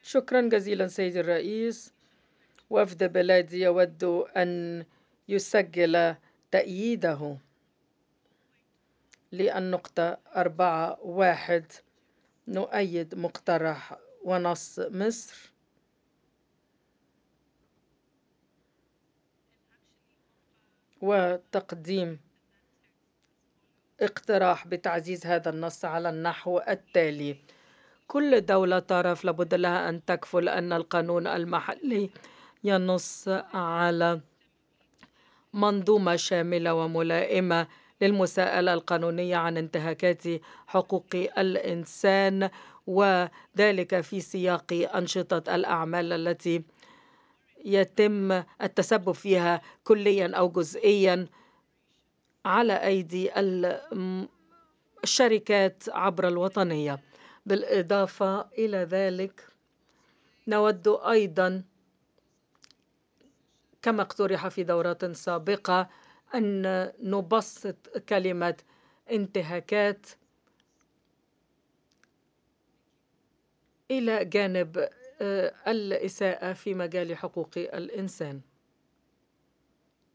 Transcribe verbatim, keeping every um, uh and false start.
شكرا جزيلا سيدي الرئيس. وفد بلادي يود أن يسجل تأييده للنقطة أربعة واحد. نؤيد مقترح ونص مصر وتقديم اقتراح بتعزيز هذا النص على النحو التالي: كل دولة طرف لابد لها أن تكفل أن القانون المحلي ينص على منظومة شاملة وملائمة للمساءلة القانونية عن انتهاكات حقوق الإنسان، وذلك في سياق أنشطة الأعمال التي يتم التسبب فيها كليا أو جزئيا على أيدي الشركات عبر الوطنية. بالإضافة إلى ذلك نود أيضا كما اقترح في دورات سابقة أن نبسط كلمة انتهاكات إلى جانب الإساءة في مجال حقوق الإنسان.